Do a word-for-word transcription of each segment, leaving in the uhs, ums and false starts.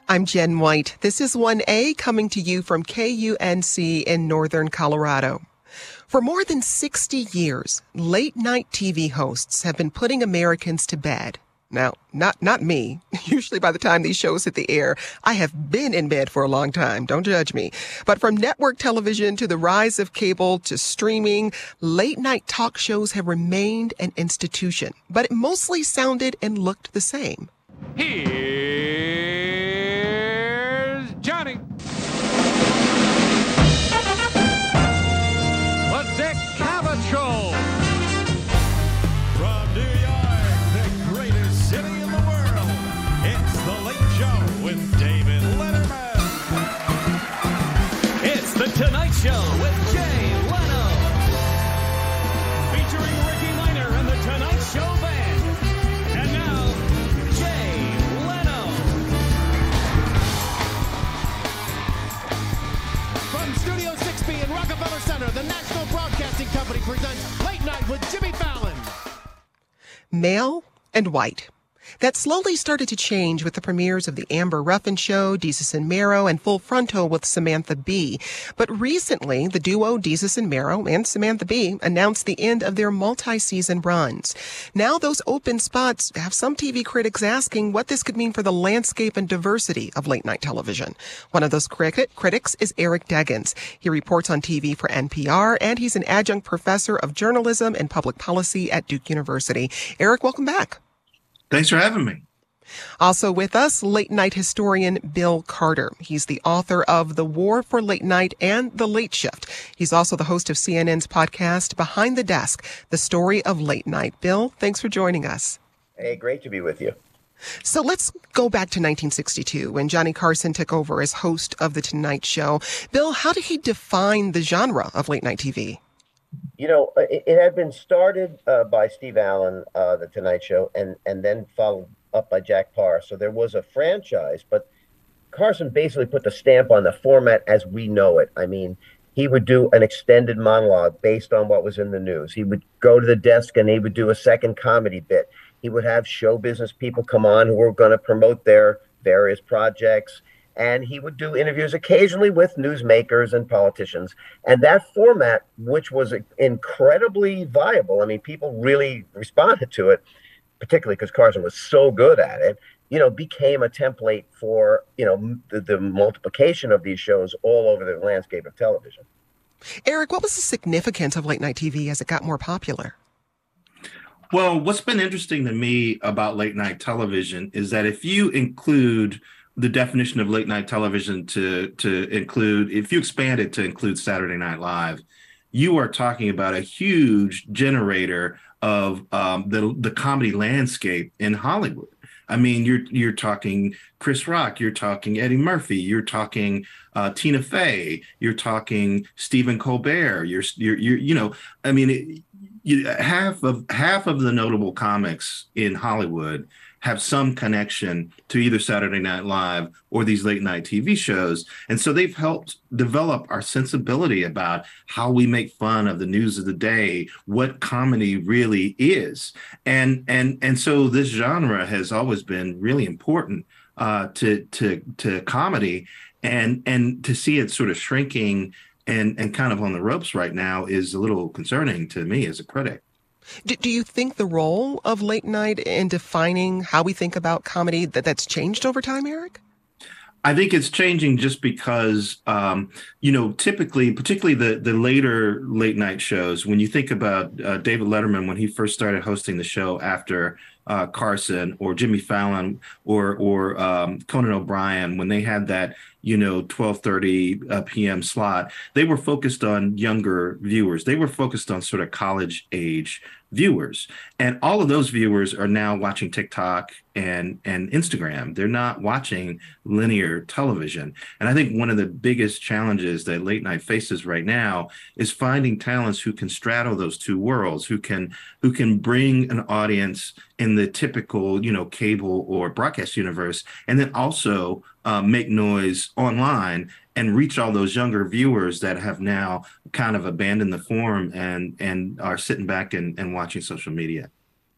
I'm Jen White. This is one A coming to you from K U N C in northern Colorado. For more than sixty years, late-night T V hosts have been putting Americans to bed. Now, not not me. Usually by the time these shows hit the air, I have been in bed for a long time. Don't judge me. But from network television to the rise of cable to streaming, late-night talk shows have remained an institution. But it mostly sounded and looked the same. Here's Johnny. The Dick Cavett Show. From New York, the greatest city in the world, it's The Late Show with David Letterman. It's The Tonight Show with Jay Leno. Featuring Ricky Minor and The Tonight Show Band. And now, Jay Leno. From Studio six B in Rockefeller Center, the National Broadcasting Company presents Late Night with Jimmy Fallon. Male and white. That slowly started to change with the premieres of The Amber Ruffin Show, Desus and Mero, and Full Frontal with Samantha Bee. But recently, the duo Desus and Mero and Samantha Bee announced the end of their multi-season runs. Now those open spots have some T V critics asking what this could mean for the landscape and diversity of late-night television. One of those critic critics is Eric Deggans. He reports on T V for N P R, and he's an adjunct professor of journalism and public policy at Duke University. Eric, welcome back. Thanks for having me. Also with us, late night historian Bill Carter. He's the author of The War for Late Night and The Late Shift. He's also the host of C N N's podcast, Behind the Desk, The Story of Late Night. Bill, thanks for joining us. Hey, great to be with you. So let's go back to nineteen sixty-two when Johnny Carson took over as host of The Tonight Show. Bill, how did he define the genre of late night T V? You know, it, it had been started uh, by Steve Allen, uh, The Tonight Show, and, and then followed up by Jack Paar. So there was a franchise, but Carson basically put the stamp on the format as we know it. I mean, he would do an extended monologue based on what was in the news. He would go to the desk and he would do a second comedy bit. He would have show business people come on who were going to promote their various projects. And he would do interviews occasionally with newsmakers and politicians. And that format, which was incredibly viable, I mean, people really responded to it, particularly because Carson was so good at it, you know, became a template for, you know, the, the multiplication of these shows all over the landscape of television. Eric, what was the significance of late night T V as it got more popular? Well, what's been interesting to me about late night television is that if you include the definition of late night television to to include, if you expand it to include Saturday Night Live, you are talking about a huge generator of um, the the comedy landscape in Hollywood. I mean, you're you're talking Chris Rock, you're talking Eddie Murphy, you're talking uh, Tina Fey, you're talking Stephen Colbert, you're you're, you're you know, I mean, it, you, half of half of the notable comics in Hollywood have some connection to either Saturday Night Live or these late night T V shows. And so they've helped develop our sensibility about how we make fun of the news of the day, what comedy really is. And and and so this genre has always been really important uh, to to to comedy. And and to see it sort of shrinking and, and kind of on the ropes right now is a little concerning to me as a critic. Do, do you think the role of late night in defining how we think about comedy, that that's changed over time, Eric? I think it's changing just because, um, you know, typically, particularly the the later late night shows, when you think about uh, David Letterman, when he first started hosting the show after uh, Carson, or Jimmy Fallon, or or um, Conan O'Brien, when they had that, you know, twelve thirty uh, p m slot, they were focused on younger viewers. They were focused on sort of college age viewers. And all of those viewers are now watching TikTok and, and Instagram. They're not watching linear television. And I think one of the biggest challenges that late night faces right now is finding talents who can straddle those two worlds, who can who can bring an audience in the typical, you know, cable or broadcast universe, and then also uh, make noise online and reach all those younger viewers that have now kind of abandoned the form and and are sitting back and, and watching social media.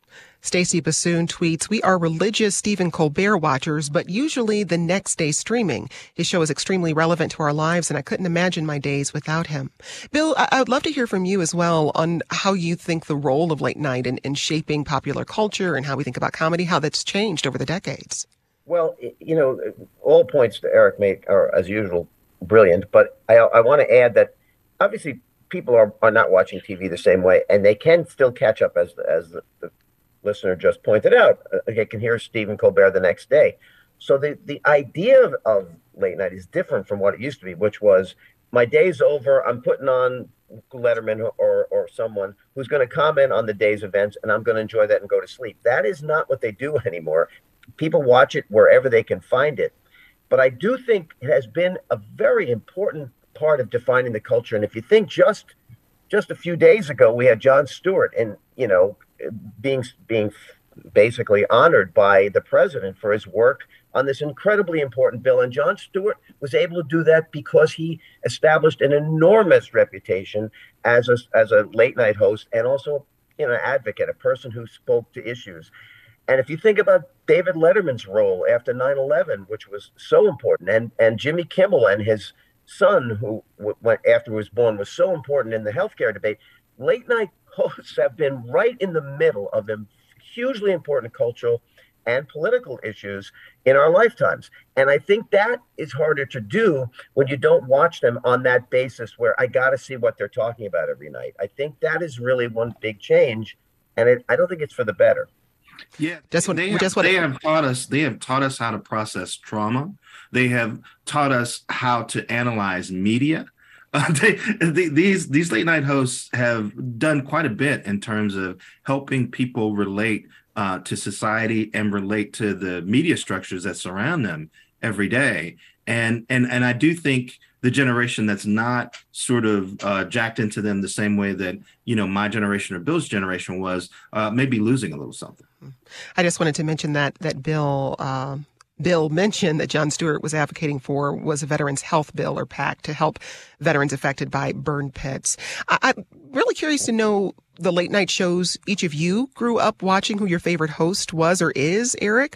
Stacey Bassoon tweets, "We are religious Stephen Colbert watchers, but usually the next day streaming. His show is extremely relevant to our lives, and I couldn't imagine my days without him." Bill, I, I would love to hear from you as well on how you think the role of late night in, in shaping popular culture and how we think about comedy, how that's changed over the decades. Well, you know, all points that Eric made are, as usual, brilliant. But I, I want to add that obviously people are, are not watching T V the same way, and they can still catch up, as as the, the listener just pointed out. Uh, they can hear Stephen Colbert the next day. So the, the idea of, of late night is different from what it used to be, which was my day's over, I'm putting on Letterman or, or someone who's going to comment on the day's events, and I'm going to enjoy that and go to sleep. That is not what they do anymore. People watch it wherever they can find it. But I do think it has been a very important part of defining the culture. And if you think just just a few days ago, we had Jon Stewart and, you know, being being basically honored by the president for his work on this incredibly important bill. And Jon Stewart was able to do that because he established an enormous reputation as a, as a late night host and also, you know, an advocate, a person who spoke to issues. And if you think about David Letterman's role after nine eleven, which was so important, and, and Jimmy Kimmel and his son, who went after he was born, was so important in the healthcare debate, late night hosts have been right in the middle of them hugely important cultural and political issues in our lifetimes. And I think that is harder to do when you don't watch them on that basis where I got to see what they're talking about every night. I think that is really one big change. And it, I don't think it's for the better. Yeah, Just what, they, have, just what they have taught us. They have taught us how to process trauma. They have taught us how to analyze media. Uh, they, they, these these late night hosts have done quite a bit in terms of helping people relate uh, to society and relate to the media structures that surround them every day. And and and I do think the generation that's not sort of uh, jacked into them the same way that, you know, my generation or Bill's generation was, uh, maybe losing a little something. I just wanted to mention that that Bill uh, Bill mentioned that Jon Stewart was advocating for was a Veterans Health Bill or PAC to help veterans affected by burn pits. I, I'm really curious to know the late night shows each of you grew up watching, who your favorite host was or is, Eric.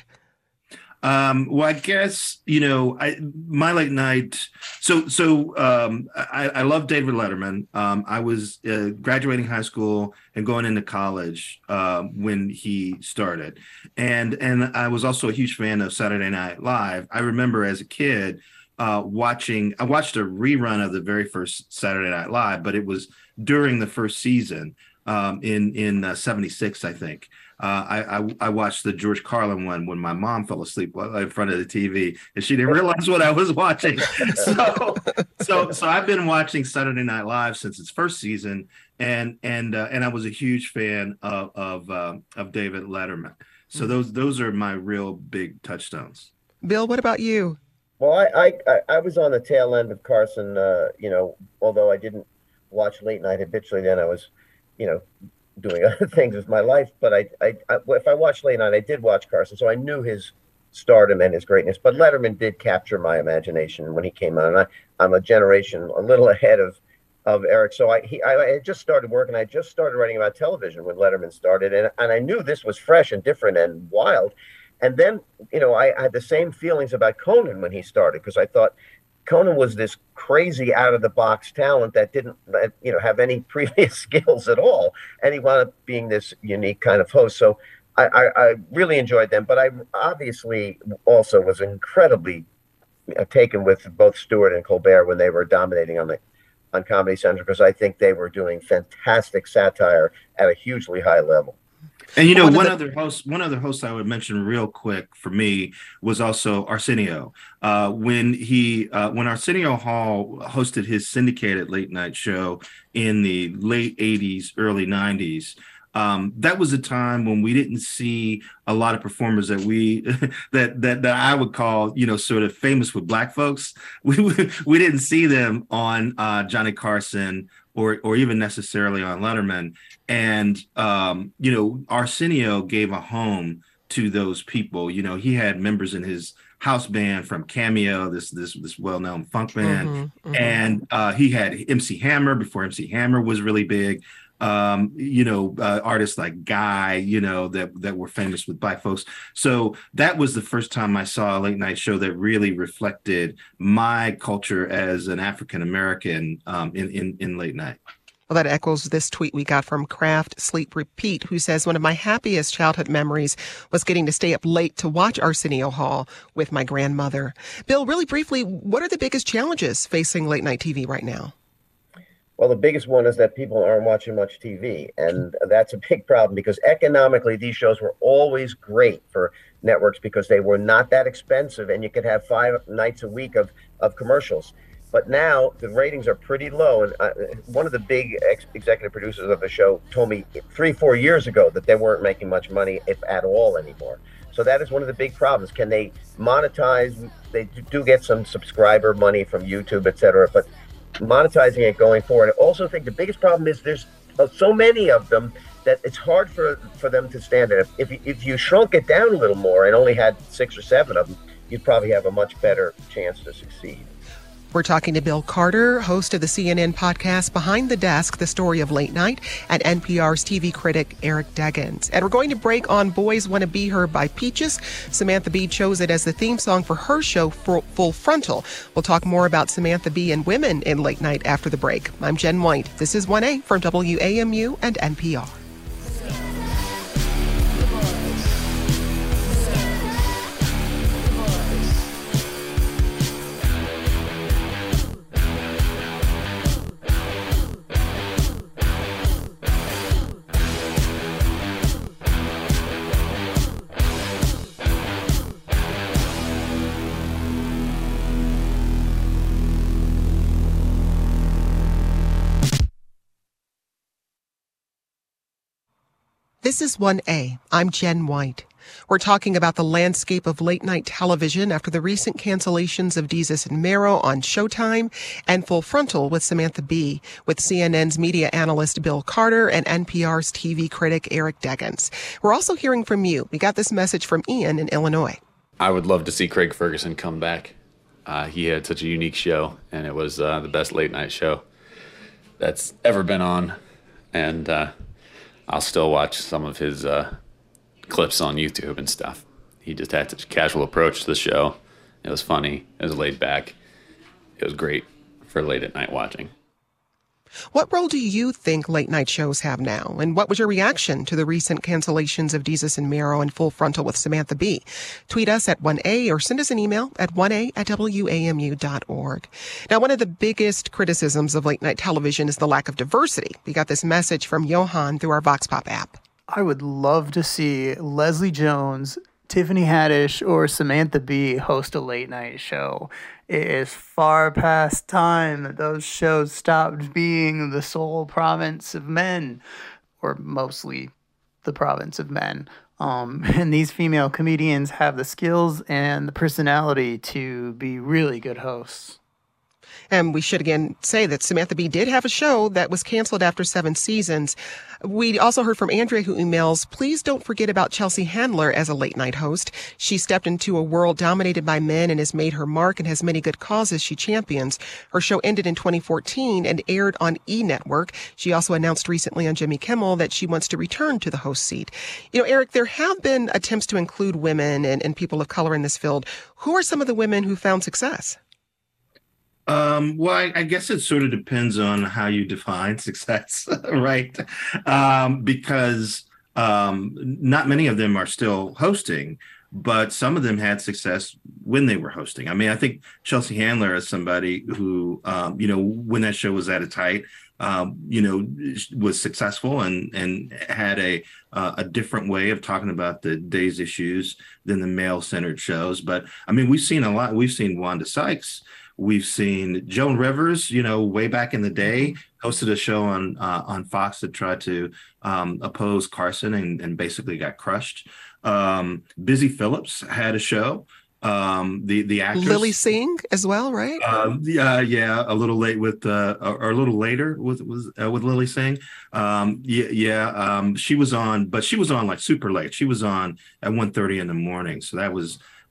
Um, well, I guess, you know, I, my late night. So, so um, I, I love David Letterman. Um, I was uh, graduating high school and going into college uh, when he started. And, and I was also a huge fan of Saturday Night Live. I remember as a kid uh, watching, I watched a rerun of the very first Saturday Night Live, but it was during the first season um, in, in uh, seventy-six, I think. Uh, I, I I watched the George Carlin one when my mom fell asleep in front of the T V and she didn't realize what I was watching. So so so I've been watching Saturday Night Live since its first season, and and uh, and I was a huge fan of of uh, of David Letterman. So those those are my real big touchstones. Bill, what about you? Well, I I, I was on the tail end of Carson. Uh, you know, although I didn't watch late night habitually, then I was, you know, doing other things with my life. But I, I, I, if I watched late night, I did watch Carson, so I knew his stardom and his greatness. But Letterman did capture my imagination when he came on, and I, I'm a generation a little ahead of, of Eric. So I, he, I, I had just started working. I just started writing about television when Letterman started, and and I knew this was fresh and different and wild. And then, you know, I, I had the same feelings about Conan when he started, because I thought Conan was this crazy out of the box talent that didn't, you know, have any previous skills at all. And he wound up being this unique kind of host. So I, I, I really enjoyed them, but I obviously also was incredibly taken with both Stewart and Colbert when they were dominating on the, on Comedy Central, because I think they were doing fantastic satire at a hugely high level. And, you know, one other host, one other host I would mention real quick for me was also Arsenio. Uh, when he, uh, when Arsenio Hall hosted his syndicated late night show in the late eighties, early nineties, um, that was a time when we didn't see a lot of performers that we, that that that I would call, you know, sort of famous with Black folks. We we didn't see them on uh, Johnny Carson or or even necessarily on Letterman. And, um, you know, Arsenio gave a home to those people. You know, he had members in his house band from Cameo, this this this well-known funk band. Mm-hmm, mm-hmm. And uh, he had M C Hammer before M C Hammer was really big. um, you know, uh, artists like Guy, you know, that that were famous with Black folks. So that was the first time I saw a late night show that really reflected my culture as an African American um, in, in in late night. Well, that echoes this tweet we got from Craft Sleep Repeat, who says, one of my happiest childhood memories was getting to stay up late to watch Arsenio Hall with my grandmother. Bill, really briefly, what are the biggest challenges facing late night T V right now? Well, the biggest one is that people aren't watching much T V, and that's a big problem because economically these shows were always great for networks because they were not that expensive and you could have five nights a week of, of commercials. But now the ratings are pretty low. And uh, one of the big ex- executive producers of the show told me three, four years ago that they weren't making much money, if at all, anymore. So that is one of the big problems. Can they monetize? They do get some subscriber money from YouTube, et cetera, but monetizing it going forward. I also think the biggest problem is there's uh, so many of them that it's hard for, for them to stand it. If, if, if you shrunk it down a little more and only had six or seven of them, you'd probably have a much better chance to succeed. We're talking to Bill Carter, host of the C N N podcast Behind the Desk, the story of late night, and N P R's T V critic Eric Deggans. And we're going to break on Boys Wanna Be Her by Peaches. Samantha Bee chose it as the theme song for her show, Full Frontal. We'll talk more about Samantha Bee and women in late night after the break. I'm Jen White. This is one A from W A M U and N P R. This is one A. I'm Jen White. We're talking about the landscape of late-night television after the recent cancellations of Desus and Mero on Showtime and Full Frontal with Samantha Bee, with C N N's media analyst Bill Carter and N P R's T V critic Eric Deggans. We're also hearing from you. We got this message from Ian in Illinois. I would love to see Craig Ferguson come back. Uh, he had such a unique show, and it was uh, the best late-night show that's ever been on, and uh, I'll still watch some of his uh, clips on YouTube and stuff. He just had such a casual approach to the show. It was funny. It was laid back. It was great for late at night watching. What role do you think late night shows have now? And what was your reaction to the recent cancellations of Desus and Mero and Full Frontal with Samantha Bee? Tweet us at one A or send us an email at one A at W A M U dot org. Now, one of the biggest criticisms of late night television is the lack of diversity. We got this message from Johan through our Vox Pop app. I would love to see Leslie Jones, Tiffany Haddish, or Samantha Bee host a late night show. It is far past time that those shows stopped being the sole province of men, or mostly the province of men. Um, and these female comedians have the skills and the personality to be really good hosts. And we should again say that Samantha Bee did have a show that was canceled after seven seasons. We also heard from Andrea, who emails, please don't forget about Chelsea Handler as a late night host. She stepped into a world dominated by men and has made her mark and has many good causes she champions. Her show ended in twenty fourteen and aired on E! Network. She also announced recently on Jimmy Kimmel that she wants to return to the host seat. You know, Eric, there have been attempts to include women and, and people of color in this field. Who are some of the women who found success? Um, well, I, I guess it sort of depends on how you define success, right? Um, because um, not many of them are still hosting, but some of them had success when they were hosting. I mean, I think Chelsea Handler is somebody who, um, you know, when that show was at its height, um, you know, was successful and and had a uh, a different way of talking about the day's issues than the male-centered shows. But I mean, we've seen a lot. We've seen Wanda Sykes. We've seen Joan Rivers, you know, way back in the day, hosted a show on uh, on Fox that tried to um, oppose Carson and, and basically got crushed. Um, Busy Phillips had a show. Um, the the actress Lily Singh as well, right? Uh, yeah, yeah, a little late with uh, or a little later with was uh, with Lily Singh. Um, yeah, yeah. Um, she was on, but she was on like super late. She was on at one thirty in the morning, so that was.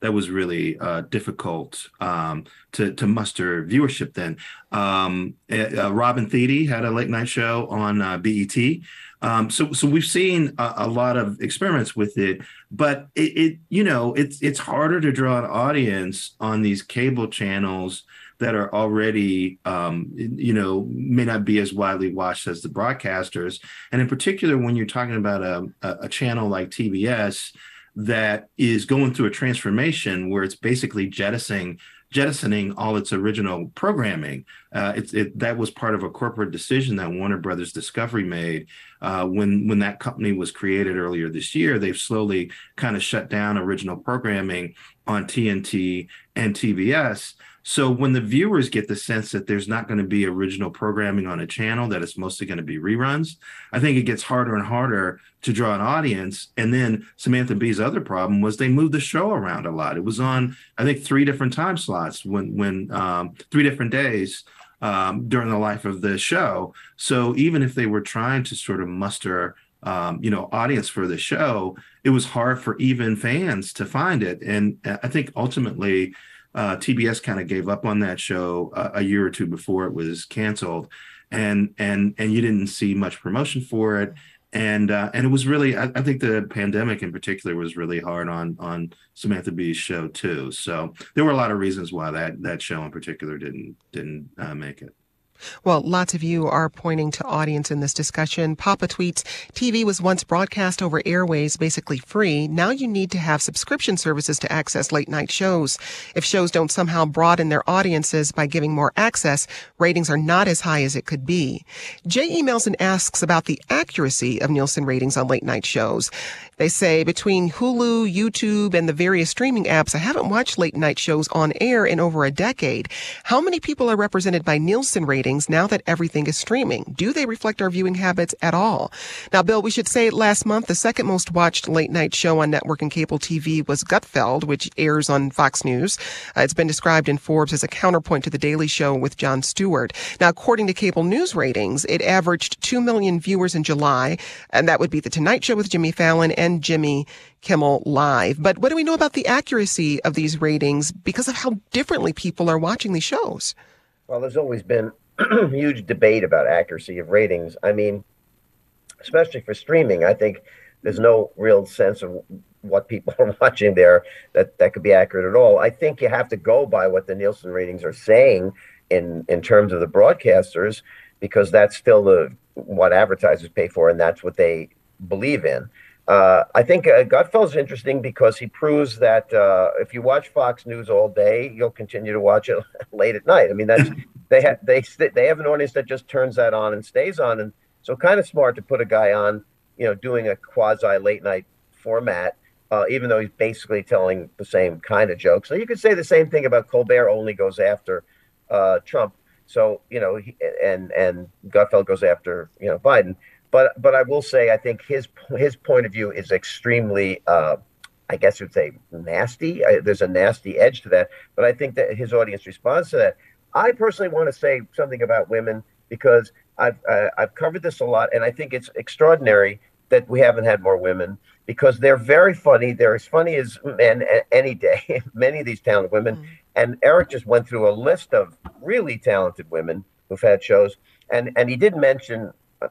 that was really uh, difficult um, to to muster viewership then. Um, uh, Robin Thede had a late night show on uh, B E T. Um, so so we've seen a, a lot of experiments with it, but it, it you know it's it's harder to draw an audience on these cable channels that are already, um, you know, may not be as widely watched as the broadcasters. And in particular, when you're talking about a, a channel like T B S that is going through a transformation where it's basically jettisoning jettisoning all its original programming. Uh, it's it, that was part of a corporate decision that Warner Brothers Discovery made uh, when when that company was created earlier this year. They've slowly kind of shut down original programming on T N T and T B S. So when the viewers get the sense that there's not going to be original programming on a channel, that it's mostly going to be reruns, I think it gets harder and harder to draw an audience. And then Samantha Bee's other problem was they moved the show around a lot. It was on, I think, three different time slots when, when um, three different days um, during the life of the show. So even if they were trying to sort of muster Um, you know, audience for the show, it was hard for even fans to find it. And I think ultimately uh, T B S kind of gave up on that show uh, a year or two before it was canceled, and and and you didn't see much promotion for it. And uh, and it was really, I, I think the pandemic in particular was really hard on on Samantha Bee's show too. So there were a lot of reasons why that that show in particular didn't didn't uh, make it. Well, lots of you are pointing to audience in this discussion. Papa tweets, T V was once broadcast over airways, basically free. Now you need to have subscription services to access late night shows. If shows don't somehow broaden their audiences by giving more access, ratings are not as high as it could be. Jay emails and asks about the accuracy of Nielsen ratings on late night shows. They say between Hulu, YouTube, and the various streaming apps, I haven't watched late night shows on air in over a decade. How many people are represented by Nielsen ratings now that everything is streaming? Do they reflect our viewing habits at all? Now, Bill, we should say last month, the second most watched late night show on network and cable T V was Gutfeld, which airs on Fox News. Uh, it's been described in Forbes as a counterpoint to The Daily Show with Jon Stewart. Now, according to cable news ratings, it averaged two million viewers in July, and that would be The Tonight Show with Jimmy Fallon and and Jimmy Kimmel Live. But what do we know about the accuracy of these ratings because of how differently people are watching these shows? Well, there's always been a huge debate about accuracy of ratings. I mean, especially for streaming, I think there's no real sense of what people are watching there that, that could be accurate at all. I think you have to go by what the Nielsen ratings are saying in, in terms of the broadcasters, because that's still the what advertisers pay for, and that's what they believe in. Uh, I think uh, Gutfeld's interesting because he proves that uh, if you watch Fox News all day, you'll continue to watch it late at night. I mean, that's they have they they have an audience that just turns that on and stays on, and so kind of smart to put a guy on, you know, doing a quasi late night format, uh, even though he's basically telling the same kind of jokes. So you could say the same thing about Colbert, only goes after uh, Trump. So you know, he, and and Gutfeld goes after you know Biden. But but I will say, I think his his point of view is extremely, uh, I guess you'd say, nasty. I, there's a nasty edge to that. But I think that his audience responds to that. I personally want to say something about women because I've uh, I've covered this a lot, and I think it's extraordinary that we haven't had more women because they're very funny. They're as funny as men any day. Many of these talented women, mm. and Eric just went through a list of really talented women who've had shows, and and he did mention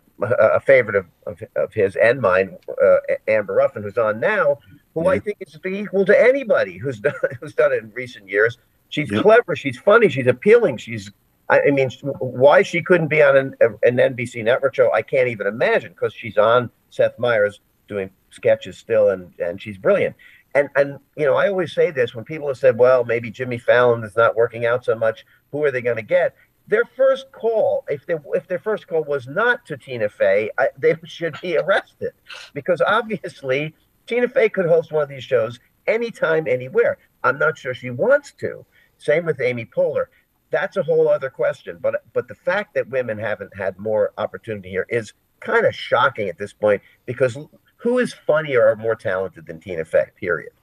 a favorite of, of, of his and mine, uh, Amber Ruffin, who's on now, who yeah. I think is equal to anybody who's done who's done it in recent years. She's yep. clever, she's funny, she's appealing. She's, I mean, why she couldn't be on an, an N B C network show, I can't even imagine, because she's on Seth Meyers doing sketches still, and and she's brilliant. And and you know, I always say this when people have said, well, maybe Jimmy Fallon is not working out so much. Who are they going to get? Their first call, if they, if their first call was not to Tina Fey, I, they should be arrested, because obviously Tina Fey could host one of these shows anytime, anywhere. I'm not sure she wants to. Same with Amy Poehler. That's a whole other question. But but the fact that women haven't had more opportunity here is kind of shocking at this point, because who is funnier or more talented than Tina Fey, period?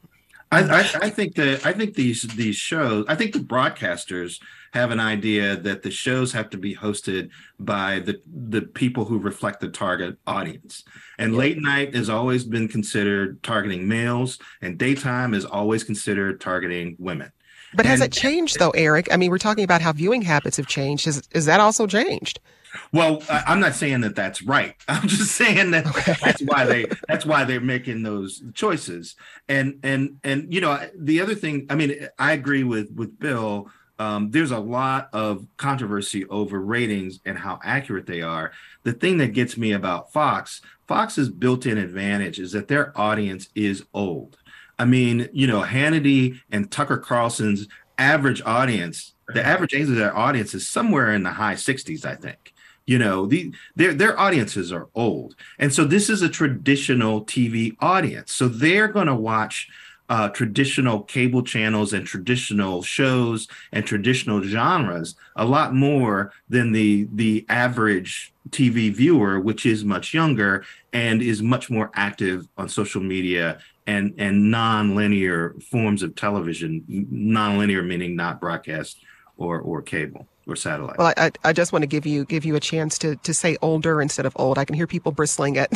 I, I, I think that I think these these shows. I think the broadcasters have an idea that the shows have to be hosted by the the people who reflect the target audience. And late night has always been considered targeting males, and daytime is always considered targeting women. But has and, it changed though, Eric? I mean, we're talking about how viewing habits have changed. Is is that also changed? Well, I'm not saying that that's right. I'm just saying that okay. that's why they that's why they're making those choices. And and and you know, the other thing, I mean, I agree with with Bill. Um, there's a lot of controversy over ratings and how accurate they are. The thing that gets me about Fox, Fox's built-in advantage is that their audience is old. I mean, you know, Hannity and Tucker Carlson's average audience, the average age of their audience is somewhere in the high sixties, I think. You know, the their their audiences are old. And so this is a traditional T V audience. So they're going to watch uh, traditional cable channels and traditional shows and traditional genres a lot more than the the average T V viewer, which is much younger and is much more active on social media and and non-linear forms of television. Non-linear meaning not broadcast or or cable or satellite. Well, I I just want to give you give you a chance to to say older instead of old. I can hear people bristling at,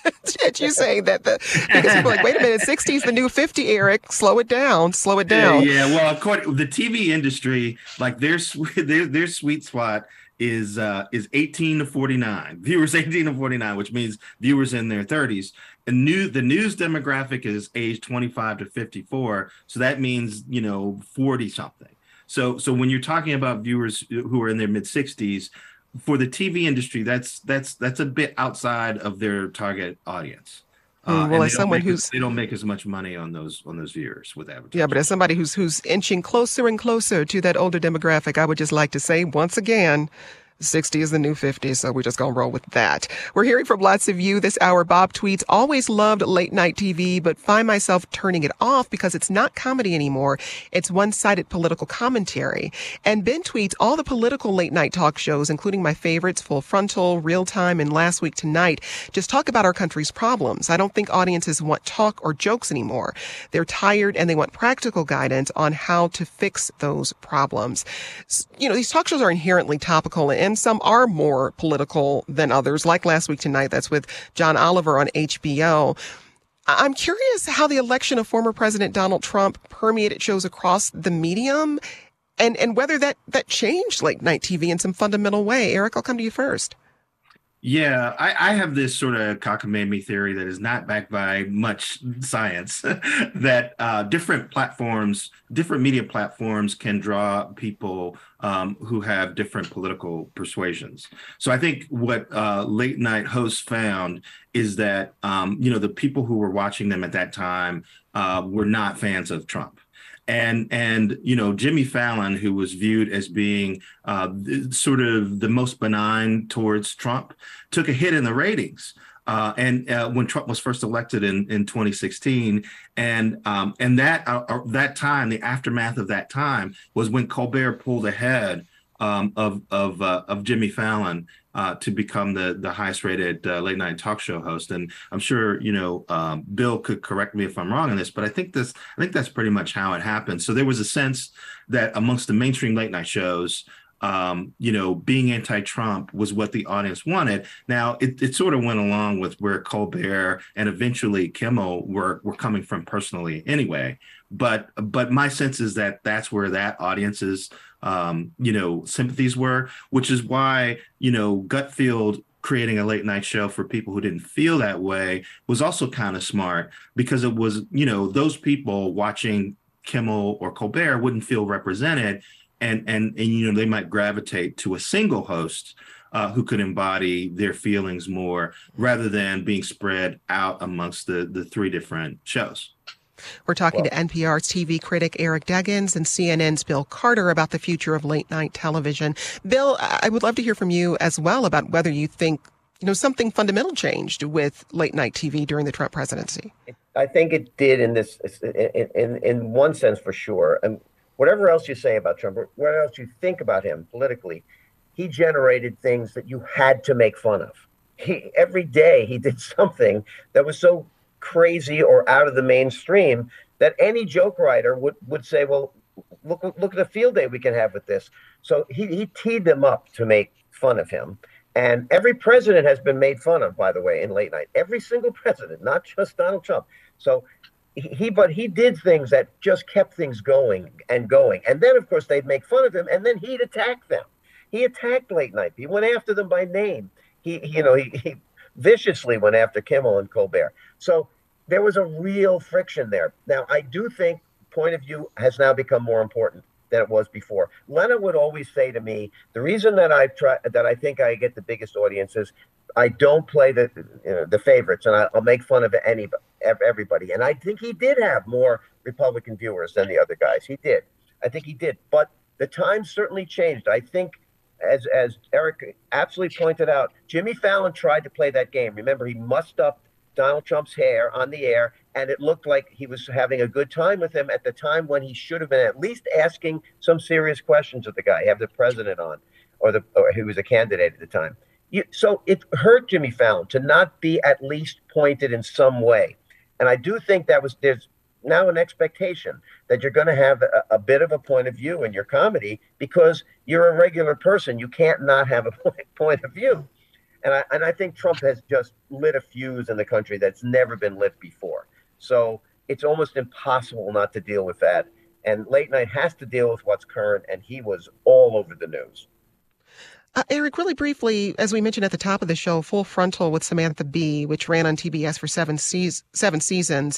at you saying that the because people are like, wait a minute, sixty is the new fifty, Eric. Slow it down, slow it down. Yeah, yeah. Well, according the T V industry, like their their their sweet spot is uh, is eighteen to forty-nine. Viewers eighteen to forty-nine, which means viewers in their thirties. And new the news demographic is age twenty-five to fifty-four, so that means, you know, forty something. So so when you're talking about viewers who are in their mid sixties, for the T V industry, that's that's that's a bit outside of their target audience. Uh, well, as someone who's as, they don't make as much money on those on those viewers with advertising. Yeah, but as somebody who's who's inching closer and closer to that older demographic, I would just like to say once again, sixty is the new fifty, so we're just going to roll with that. We're hearing from lots of you this hour. Bob tweets, always loved late night T V, but find myself turning it off because it's not comedy anymore. It's one-sided political commentary. And Ben tweets, all the political late night talk shows, including my favorites, Full Frontal, Real Time, and Last Week Tonight, just talk about our country's problems. I don't think audiences want talk or jokes anymore. They're tired and they want practical guidance on how to fix those problems. You know, these talk shows are inherently topical, and And some are more political than others, like Last Week Tonight. That's with John Oliver on H B O. I'm curious how the election of former President Donald Trump permeated shows across the medium and, and whether that, that changed late night T V in some fundamental way. Eric, I'll come to you first. Yeah, I, I have this sort of cockamamie theory that is not backed by much science that uh, different platforms, different media platforms can draw people um, who have different political persuasions. So I think what uh, late night hosts found is that, um, you know, the people who were watching them at that time uh, were not fans of Trump. And, and you know, Jimmy Fallon, who was viewed as being uh, sort of the most benign towards Trump, took a hit in the ratings. Uh, and uh, when Trump was first elected in, in twenty sixteen, and um, and that uh, that time, the aftermath of that time was when Colbert pulled ahead um, of of uh, of Jimmy Fallon uh, to become the the highest rated uh, late night talk show host. And I'm sure, you know, um, Bill could correct me if I'm wrong on this, but I think this I think that's pretty much how it happened. So there was a sense that amongst the mainstream late night shows, Um, you know, being anti-Trump was what the audience wanted. Now, it, it sort of went along with where Colbert and eventually Kimmel were were coming from personally anyway. But but my sense is that that's where that audience's, um, you know, sympathies were, which is why, you know, Gutfield creating a late night show for people who didn't feel that way was also kind of smart, because it was, you know, those people watching Kimmel or Colbert wouldn't feel represented. And, and, and, you know, they might gravitate to a single host uh, who could embody their feelings more rather than being spread out amongst the, the three different shows. We're talking well, to N P R's T V critic Eric Deggans and C N N's Bill Carter about the future of late night television. Bill, I would love to hear from you as well about whether you think, you know, something fundamental changed with late night T V during the Trump presidency. I think it did in this, in, in, in one sense for sure. And whatever else you say about Trump, or what else you think about him politically, he generated things that you had to make fun of. He, every day he did something that was so crazy or out of the mainstream that any joke writer would, would say, well, look, look at the field day we can have with this. So he, he teed them up to make fun of him. And every president has been made fun of, by the way, in late night. Every single president, not just Donald Trump. So he, but he did things that just kept things going and going. And then, of course, they'd make fun of him, and then he'd attack them. He attacked late night. He went after them by name. He, you know, he, he viciously went after Kimmel and Colbert. So there was a real friction there. Now, I do think point of view has now become more important than it was before. Leno would always say to me, the reason that I try that I think I get the biggest audiences, I don't play the you know, the favorites, and I, I'll make fun of any everybody. And I think he did have more Republican viewers than the other guys. He did. I think he did. But the times certainly changed. I think, as as Eric absolutely pointed out, Jimmy Fallon tried to play that game. Remember, he mussed up Donald Trump's hair on the air, and it looked like he was having a good time with him at the time when he should have been at least asking some serious questions of the guy. Have the president on, or the or who was a candidate at the time. You, so it hurt Jimmy Fallon to not be at least pointed in some way, and I do think that was there's now an expectation that you're going to have a, a bit of a point of view in your comedy because you're a regular person. You can't not have a point, point of view. And I, and I think Trump has just lit a fuse in the country that's never been lit before. So it's almost impossible not to deal with that. And late night has to deal with what's current, and he was all over the news. Uh, Eric, really briefly, as we mentioned at the top of the show, Full Frontal with Samantha Bee, which ran on T B S for seven, se- seven seasons,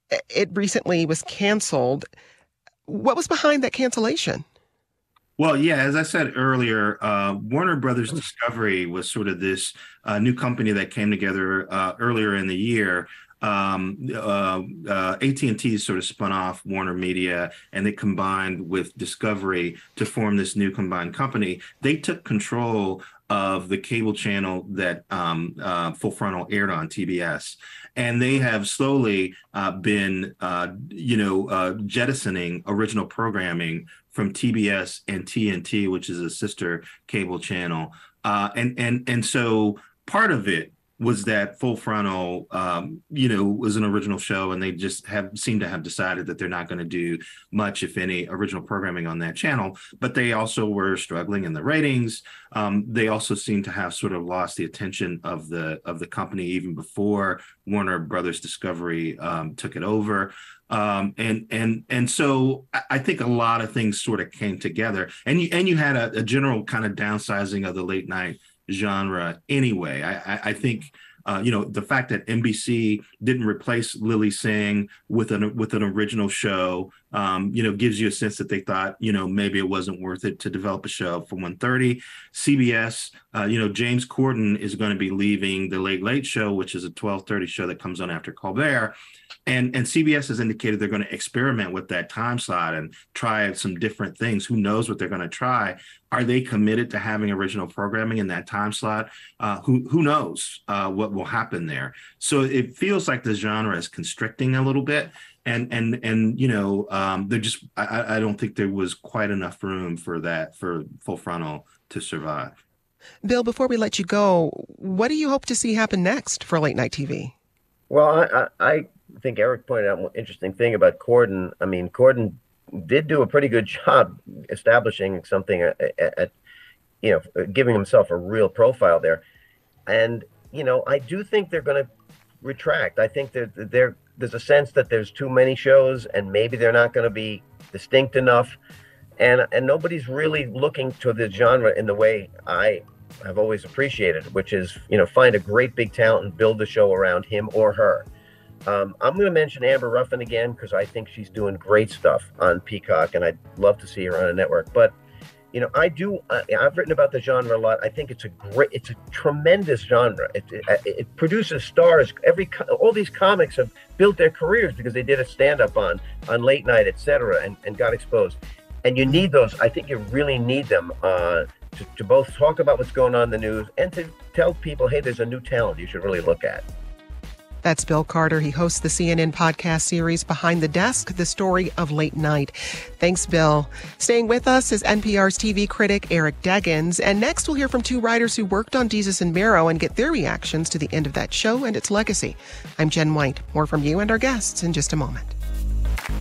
it recently was canceled. What was behind that cancellation? Well, yeah, as I said earlier, uh, Warner Brothers Discovery was sort of this uh, new company that came together uh, earlier in the year. Um, uh, uh, A T and T sort of spun off Warner Media, and they combined with Discovery to form this new combined company. They took control of the cable channel that um, uh, Full Frontal aired on T B S. And they have slowly uh, been, uh, you know, uh, jettisoning original programming from T B S and T N T, which is a sister cable channel. Uh, and and and so part of it was that Full Frontal, um, you know, was an original show, and they just have seem to have decided that they're not going to do much, if any, original programming on that channel. But they also were struggling in the ratings. Um, they also seem to have sort of lost the attention of the of the company even before Warner Brothers Discovery um, took it over. Um, and and and so I think a lot of things sort of came together, and you and you had a, a general kind of downsizing of the late night genre anyway. I, I, I think uh, you know, the fact that N B C didn't replace Lily Singh with an with an original show, um, you know, gives you a sense that they thought, you know, maybe it wasn't worth it to develop a show for one thirty. C B S, uh, you know, James Corden is going to be leaving the Late Late Show, which is a twelve thirty show that comes on after Colbert. And, and C B S has indicated they're going to experiment with that time slot and try some different things. Who knows what they're going to try? Are they committed to having original programming in that time slot? Uh, who who knows uh, what will happen there? So it feels like the genre is constricting a little bit. And and and you know, um, they're just I, I don't think there was quite enough room for that for Full Frontal to survive. Bill, before we let you go, what do you hope to see happen next for late night T V? Well, I, I, I think Eric pointed out an interesting thing about Corden. I mean, Corden did do a pretty good job establishing something at, at you know, giving himself a real profile there. And, you know, I do think they're going to retract. I think that there there's a sense that there's too many shows and maybe they're not going to be distinct enough. And and nobody's really looking to the genre in the way I have always appreciated, which is, you know, find a great big talent and build the show around him or her. Um, I'm going to mention Amber Ruffin again because I think she's doing great stuff on Peacock, and I'd love to see her on a network. But, you know, I do. Uh, I've written about the genre a lot. I think it's a great, it's a tremendous genre. It, it, it produces stars. Every all these comics have built their careers because they did a stand-up on on late night, et cetera, and, and got exposed. And you need those. I think you really need them uh, to, to both talk about what's going on in the news and to tell people, hey, there's a new talent you should really look at. That's Bill Carter. He hosts the C N N podcast series Behind the Desk, the story of late night. Thanks, Bill. Staying with us is N P R's T V critic Eric Deggans. And next we'll hear from two writers who worked on Desus and Mero and get their reactions to the end of that show and its legacy. I'm Jen White. More from you and our guests in just a moment.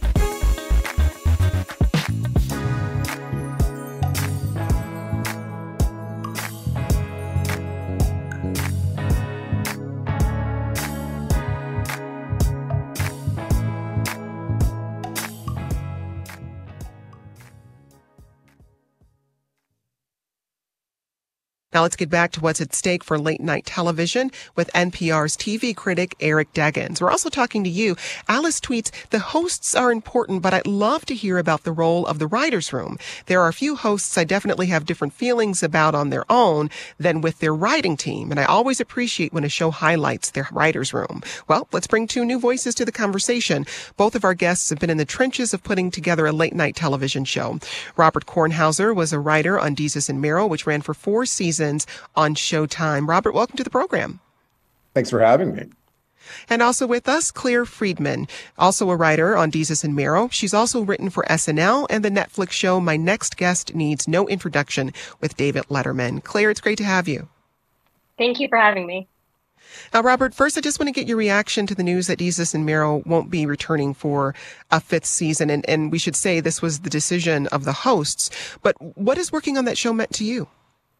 Now let's get back to what's at stake for late night television with N P R's T V critic Eric Deggans. We're also talking to you. Alice tweets, the hosts are important, but I'd love to hear about the role of the writer's room. There are a few hosts I definitely have different feelings about on their own than with their writing team, and I always appreciate when a show highlights their writer's room. Well, let's bring two new voices to the conversation. Both of our guests have been in the trenches of putting together a late night television show. Robert Kornhauser was a writer on Desus and Mero, which ran for four seasons on Showtime. Robert, welcome to the program. Thanks for having me. And also with us, Claire Friedman, also a writer on Desus and Mero. She's also written for S N L and the Netflix show My Next Guest Needs No Introduction with David Letterman. Claire, it's great to have you. Thank you for having me. Now, Robert, first, I just want to get your reaction to the news that Desus and Mero won't be returning for a fifth season. And, and we should say this was the decision of the hosts. But what has working on that show meant to you?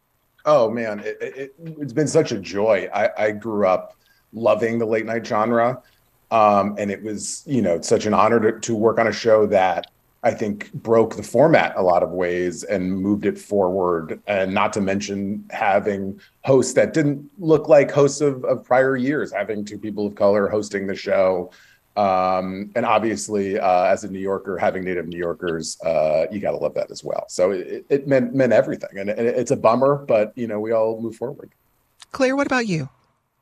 Oh, man, it, it, it's been such a joy. I, I grew up loving the late night genre. Um, and it was, you know, such an honor to, to work on a show that I think broke the format a lot of ways and moved it forward. And not to mention having hosts that didn't look like hosts of, of prior years, having two people of color hosting the show. Um, and obviously, uh, as a New Yorker, having native New Yorkers, uh, you got to love that as well. So it, it meant meant everything. And it, it's a bummer, but, you know, we all move forward. Claire, what about you?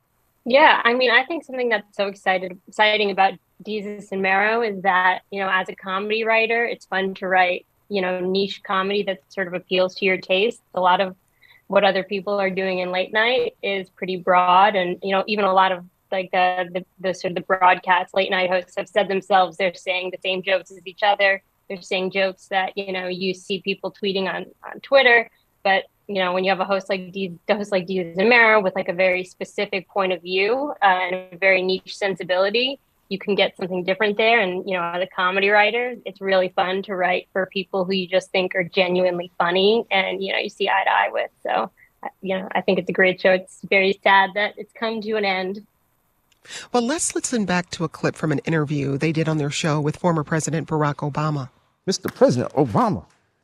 Yeah, I mean, I think something that's so excited, exciting about Desus and Mero is that, you know, as a comedy writer, it's fun to write, you know, niche comedy that sort of appeals to your taste. A lot of what other people are doing in late night is pretty broad. And, you know, even a lot of like the, the, the sort of the broadcast late night hosts have said themselves, they're saying the same jokes as each other. They're saying jokes that, you know, you see people tweeting on, on Twitter. But, you know, when you have a host like D, a host like Desus and Mero with like a very specific point of view uh, and a very niche sensibility, you can get something different there. And, you know, as a comedy writer, it's really fun to write for people who you just think are genuinely funny and, you know, you see eye to eye with. So, you know, I think it's a great show. It's very sad that it's come to an end. Well, let's listen back to a clip from an interview they did on their show with former President Barack Obama. Mister President Obama,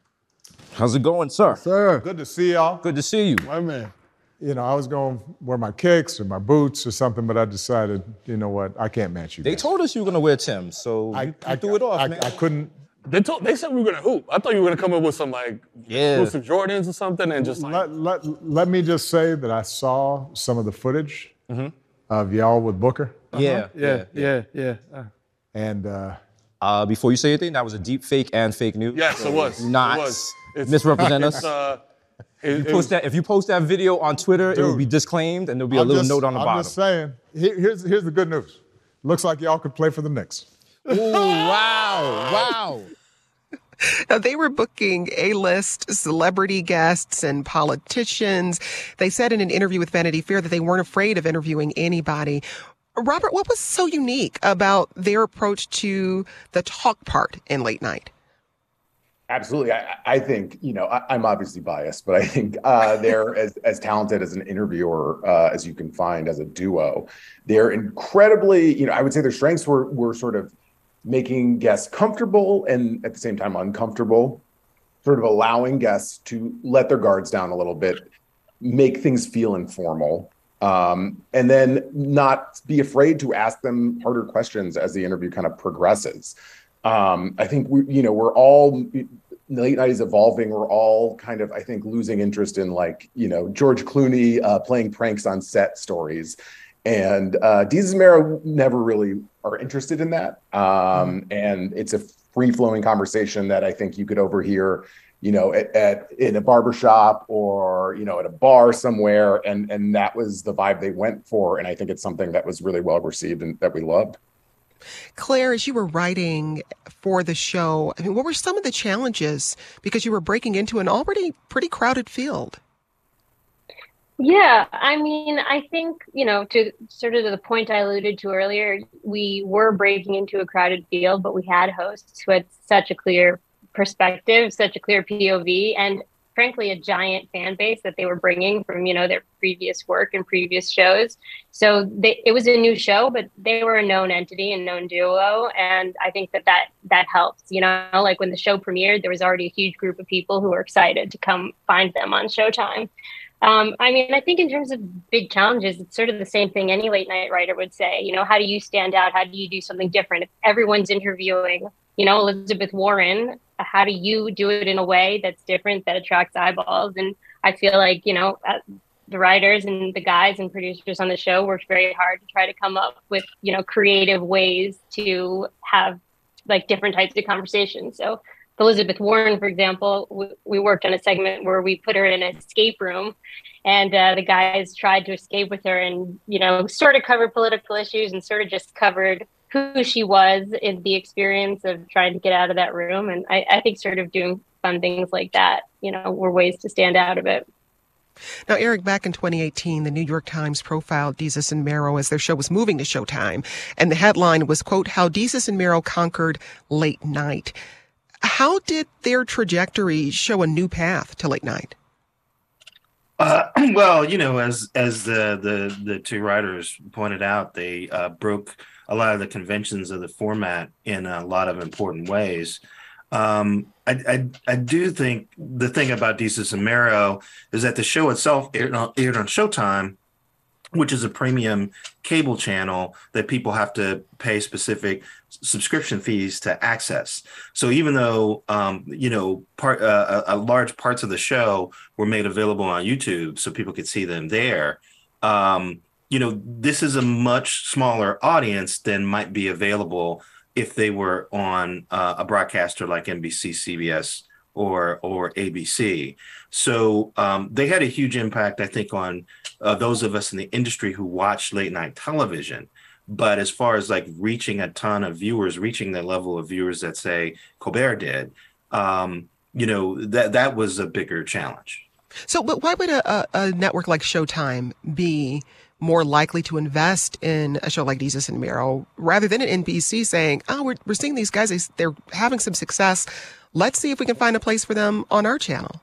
how's it going, sir? Sir, good to see y'all. Good to see you. My man. You know, I was going to wear my kicks or my boots or something, but I decided, you know what, I can't match you guys. They told us you were going to wear Tim's, so I, you, I you threw it off, I, man. I couldn't. They told. They said we were going to hoop. I thought you were going to come up with some, like, yeah. exclusive Jordans or something and just, like... Let, let, let me just say that I saw some of the footage mm-hmm. of y'all with Booker. Uh-huh. Yeah, yeah, yeah, yeah. yeah. And... Uh, uh, before you say anything, that was a deep fake and fake news. Yes, so it was. Not it was. It's, misrepresent it's, us. Uh, It, if, you it post was, that, if you post that video on Twitter, Dude, it will be disclaimed, and there'll be a I'm little just, note on the I'm bottom. I'm just saying, here, here's, here's the good news. Looks like y'all could play for the Knicks. Ooh, wow, wow. Now, they were booking A-list celebrity guests and politicians. They said in an interview with Vanity Fair that they weren't afraid of interviewing anybody. Robert, what was so unique about their approach to the talk part in late night? Absolutely. I, I think, you know, I, I'm obviously biased, but I think uh, they're as, as talented as an interviewer uh, as you can find as a duo. They're incredibly, you know, I would say their strengths were, were sort of making guests comfortable and at the same time uncomfortable, sort of allowing guests to let their guards down a little bit, make things feel informal, um, and then not be afraid to ask them harder questions as the interview kind of progresses. Um, I think we, you know, we're all, late night is evolving. We're all kind of, I think, losing interest in, like, you know, George Clooney uh, playing pranks on set stories. And uh, Desus and Mero never really are interested in that. Um, and it's a free-flowing conversation that I think you could overhear, you know, at, at in a barbershop or, you know, at a bar somewhere. And, and that was the vibe they went for. And I think it's something that was really well received and that we loved. Claire, as you were writing for the show, I mean, what were some of the challenges? Because you were breaking into an already pretty crowded field. Yeah, I mean, I think, you know, to sort of to the point I alluded to earlier, we were breaking into a crowded field, but we had hosts who had such a clear perspective, such a clear P O V, and frankly, a giant fan base that they were bringing from, you know, their previous work and previous shows. So they, it was a new show, but they were a known entity and known duo. And I think that that, that helps, you know, like when the show premiered, there was already a huge group of people who were excited to come find them on Showtime. Um, I mean, I think in terms of big challenges, it's sort of the same thing any late night writer would say. You know, how do you stand out? How do you do something different? If everyone's interviewing, you know, Elizabeth Warren, how do you do it in a way that's different, that attracts eyeballs? And I feel like, you know, uh, the writers and the guys and producers on the show worked very hard to try to come up with, you know, creative ways to have like different types of conversations. So Elizabeth Warren, for example, we, we worked on a segment where we put her in an escape room, and uh, the guys tried to escape with her, and you know, sort of covered political issues and sort of just covered who she was in the experience of trying to get out of that room. And I, I think sort of doing fun things like that, you know, were ways to stand out a bit. Now, Eric, back in twenty eighteen, the New York Times profiled Desus and Mero as their show was moving to Showtime, and the headline was, quote, "How Desus and Mero Conquered Late Night." How did their trajectory show a new path to late night? Uh, well, you know, as as the the the two writers pointed out, they uh, broke a lot of the conventions of the format in a lot of important ways. Um, I, I I do think the thing about Desus and Mero is that the show itself aired on, aired on Showtime, which is a premium cable channel that people have to pay specific subscription fees to access. So even though, um, you know, part uh, a, a large parts of the show were made available on YouTube so people could see them there, um, you know, this is a much smaller audience than might be available if they were on uh, a broadcaster like N B C, C B S, or or A B C. So um, they had a huge impact, I think, on uh, those of us in the industry who watch late night television. But as far as like reaching a ton of viewers, reaching the level of viewers that, say, Colbert did, um, you know, that that was a bigger challenge. So, but why would a, a network like Showtime be more likely to invest in a show like Desus and Mero rather than an N B C saying, oh, we're, we're seeing these guys, they're having some success. Let's see if we can find a place for them on our channel.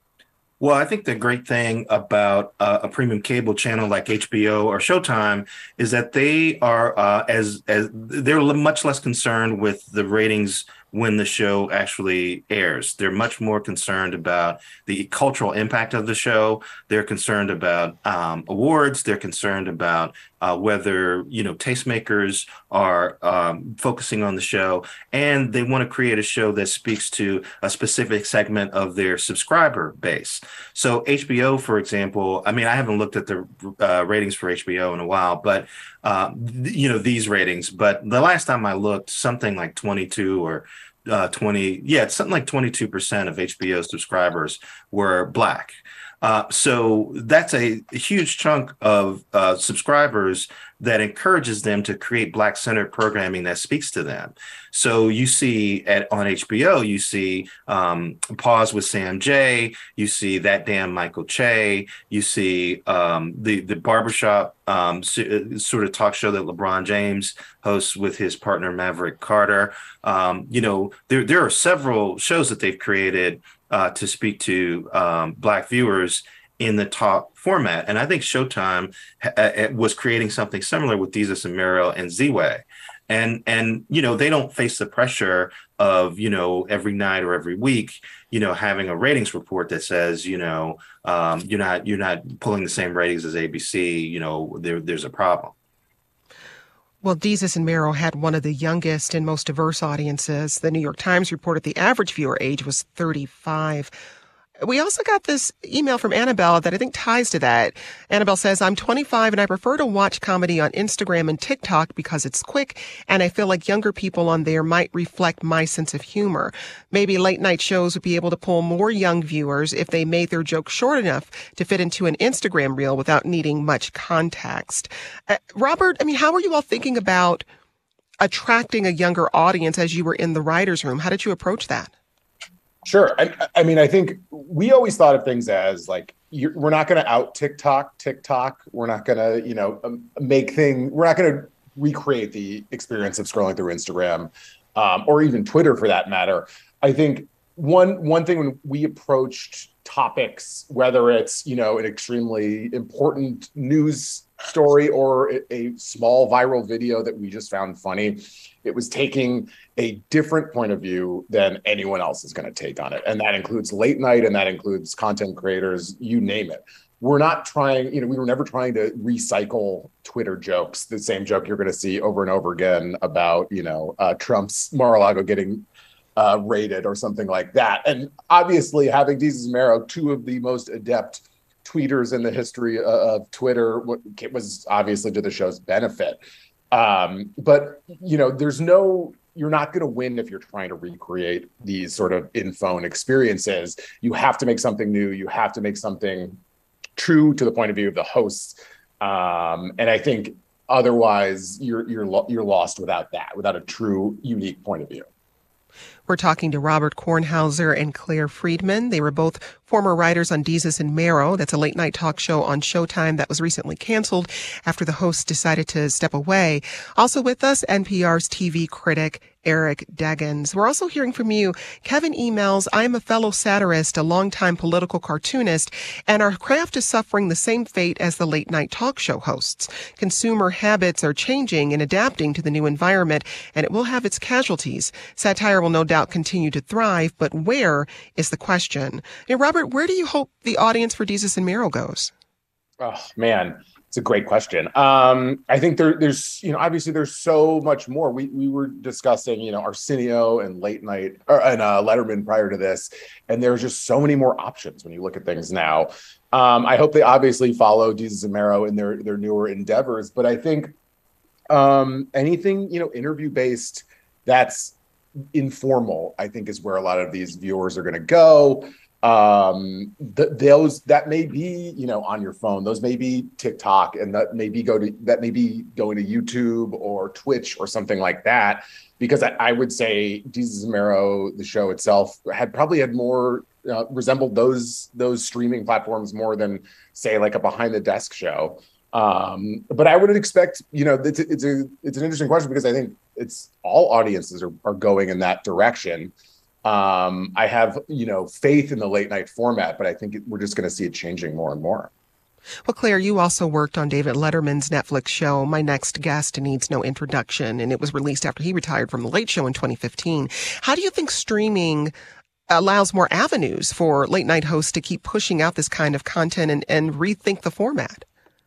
Well, I think the great thing about uh, a premium cable channel like H B O or Showtime is that they are uh, as as they're much less concerned with the ratings when the show actually airs. They're much more concerned about the cultural impact of the show. They're concerned about um, awards. They're concerned about uh, whether, you know, tastemakers are um, focusing on the show, and they want to create a show that speaks to a specific segment of their subscriber base. So H B O, for example, I mean, I haven't looked at the uh, ratings for H B O in a while, but uh, th- you know, these ratings, but the last time I looked, something like twenty-two or uh, twenty, yeah, it's something like twenty-two percent of H B O subscribers were Black. Uh, so that's a, a huge chunk of uh, subscribers that encourages them to create Black-centered programming that speaks to them. So you see at on H B O, you see um, Pause with Sam Jay, you see That Damn Michael Che, you see um, the the barbershop um, sort of talk show that LeBron James hosts with his partner Maverick Carter. Um, you know, there there are several shows that they've created uh, to speak to um, Black viewers in the talk format. And I think Showtime ha- was creating something similar with Desus and Mero and Z-Way. And, and, you know, they don't face the pressure of, you know, every night or every week, you know, having a ratings report that says, you know, um, you're not, you're not pulling the same ratings as A B C, you know, there, there's a problem. Well, Desus and Mero had one of the youngest and most diverse audiences. The New York Times reported the average viewer age was thirty-five. We also got this email from Annabelle that I think ties to that. Annabelle says, I'm twenty-five and I prefer to watch comedy on Instagram and TikTok because it's quick and I feel like younger people on there might reflect my sense of humor. Maybe late night shows would be able to pull more young viewers if they made their jokes short enough to fit into an Instagram reel without needing much context. Uh, Robert, I mean, how were you all thinking about attracting a younger audience as you were in the writer's room? How did you approach that? Sure. I, I mean, I think we always thought of things as like, you're, we're not going to out TikTok, TikTok. We're not going to, you know, um, make things, we're not going to recreate the experience of scrolling through Instagram um, or even Twitter for that matter. I think one, one thing when we approached topics, whether it's, you know, an extremely important news story or a, a small viral video that we just found funny, it was taking a different point of view than anyone else is going to take on it. And that includes late night, and that includes content creators, you name it. we're not trying, you know, we were never trying to recycle Twitter jokes, the same joke you're going to see over and over again about, you know, uh, Trump's Mar-a-Lago getting uh, raided or something like that. And obviously having Desus and Mero, two of the most adept tweeters in the history of Twitter, was obviously to the show's benefit. Um, but, you know, there's no, you're not going to win if you're trying to recreate these sort of in-phone experiences. You have to make something new. You have to make something true to the point of view of the hosts. Um, and I think otherwise you're, you're, lo- you're lost without that, without a true, unique point of view. We're talking to Robert Kornhauser and Claire Friedman. They were both former writers on Desus and Mero. That's a late-night talk show on Showtime that was recently canceled after the hosts decided to step away. Also with us, N P R's T V critic, Eric Deggans. We're also hearing from you. Kevin emails, I am a fellow satirist, a longtime political cartoonist, and our craft is suffering the same fate as the late-night talk show hosts. Consumer habits are changing and adapting to the new environment, and it will have its casualties. Satire will no doubt continue to thrive, but where is the question? Hey, Robert, where do you hope the audience for Desus and Mero goes? Oh, man. It's a great question. Um, I think there, there's, you know, obviously there's so much more. We we were discussing, you know, Arsenio and late night or, and uh, Letterman prior to this, and there's just so many more options when you look at things now. Um, I hope they obviously follow Desus and Mero in their their newer endeavors, but I think um, anything, you know, interview based that's informal, I think is where a lot of these viewers are going to go. Um, th- those that may be, you know, on your phone, those may be TikTok, and that may be go to that may be going to YouTube or Twitch or something like that. Because I, I would say Desus and Mero, the show itself, had probably had more uh, resembled those those streaming platforms more than say like a behind the desk show. Um, but I would expect, you know, it's, it's a it's an interesting question because I think it's all audiences are, are going in that direction. Um, I have, you know, faith in the late night format, but I think it, we're just going to see it changing more and more. Well, Claire, you also worked on David Letterman's Netflix show, My Next Guest Needs No Introduction, and it was released after he retired from The Late Show in twenty fifteen. How do you think streaming allows more avenues for late night hosts to keep pushing out this kind of content and, and rethink the format?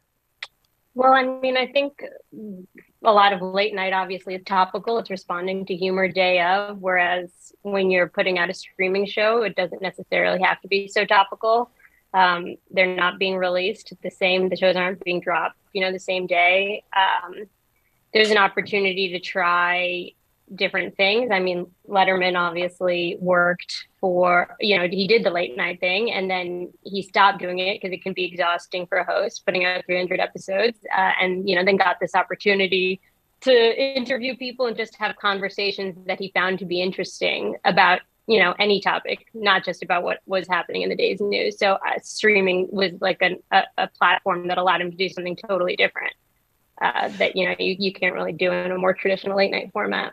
Well, I mean, I think a lot of late night obviously is topical. It's responding to humor day of, whereas when you're putting out a streaming show, it doesn't necessarily have to be so topical. Um, they're not being released the same, the shows aren't being dropped, you know, the same day. Um, there's an opportunity to try different things. I mean, Letterman obviously worked for, you know, he did the late night thing and then he stopped doing it because it can be exhausting for a host putting out three hundred episodes uh, and, you know, then got this opportunity to interview people and just have conversations that he found to be interesting about, you know, any topic, not just about what was happening in the day's news. So uh, streaming was like an, a, a platform that allowed him to do something totally different uh, that, you know, you, you can't really do in a more traditional late night format.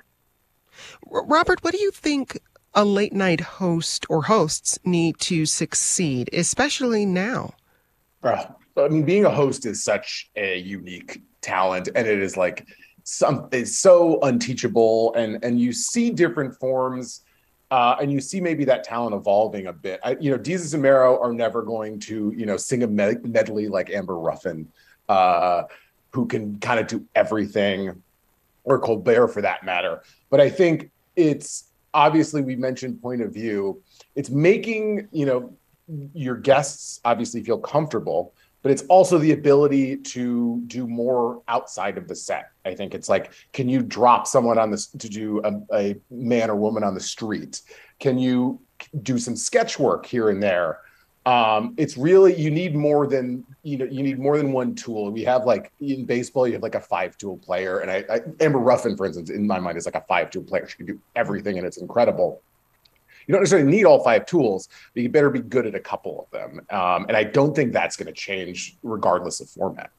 Robert, what do you think a late night host or hosts need to succeed, especially now? Uh, I mean, being a host is such a unique talent, and it is like some it's so unteachable, and and you see different forms, uh, and you see maybe that talent evolving a bit. I, you know, Desus and Mero are never going to, you know, sing a med- medley like Amber Ruffin, uh, who can kind of do everything, or Colbert for that matter. But I think it's obviously, we mentioned point of view. It's making, you know, your guests obviously feel comfortable, but it's also the ability to do more outside of the set. I think it's like, can you drop someone on this to do a, a man or woman on the street? Can you do some sketch work here and there? Um, it's really, you need more than, you know, you need more than one tool. We have like in baseball, you have like a five tool player. And I, I Amber Ruffin, for instance, in my mind is like a five tool player. She can do everything and it's incredible. You don't necessarily need all five tools, but you better be good at a couple of them. Um, and I don't think that's going to change regardless of format.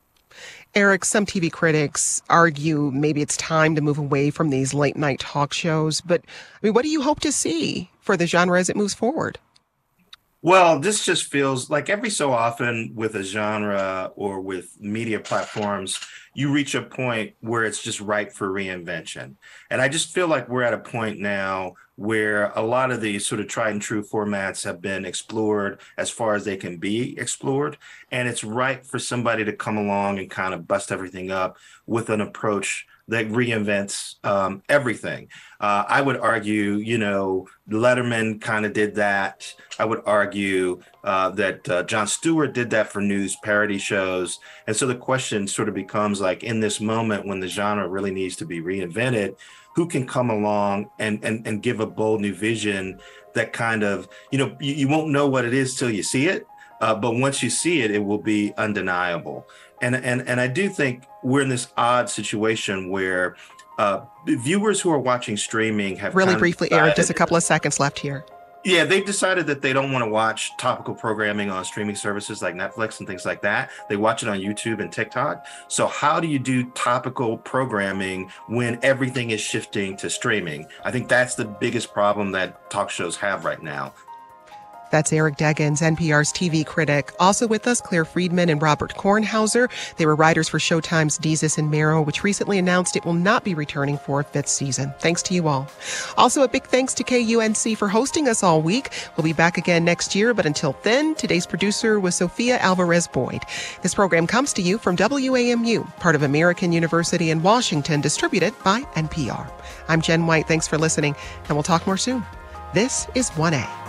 Eric, some T V critics argue maybe it's time to move away from these late night talk shows. But I mean, what do you hope to see for the genre as it moves forward? Well, this just feels like every so often with a genre or with media platforms, you reach a point where it's just ripe for reinvention. And I just feel like we're at a point now where a lot of these sort of tried and true formats have been explored as far as they can be explored. And it's ripe for somebody to come along and kind of bust everything up with an approach that reinvents um, everything. Uh, I would argue, you know, Letterman kind of did that. I would argue uh, that uh, Jon Stewart did that for news parody shows. And so the question sort of becomes like, in this moment when the genre really needs to be reinvented, who can come along and, and, and give a bold new vision that kind of, you know, you, you won't know what it is till you see it. Uh, but once you see it, it will be undeniable. And, and, and I do think we're in this odd situation where uh, viewers who are watching streaming have really kind of briefly, decided, Eric, just a couple of seconds left here. Yeah, they've decided that they don't want to watch topical programming on streaming services like Netflix and things like that. They watch it on YouTube and TikTok. So how do you do topical programming when everything is shifting to streaming? I think that's the biggest problem that talk shows have right now. That's Eric Deggans, N P R's T V critic. Also with us, Claire Friedman and Robert Kornhauser. They were writers for Showtime's Desus and Mero, which recently announced it will not be returning for a fifth season. Thanks to you all. Also, a big thanks to K U N C for hosting us all week. We'll be back again next year, but until then, today's producer was Sophia Alvarez-Boyd. This program comes to you from W A M U, part of American University in Washington, distributed by N P R. I'm Jen White. Thanks for listening, and we'll talk more soon. This is one A.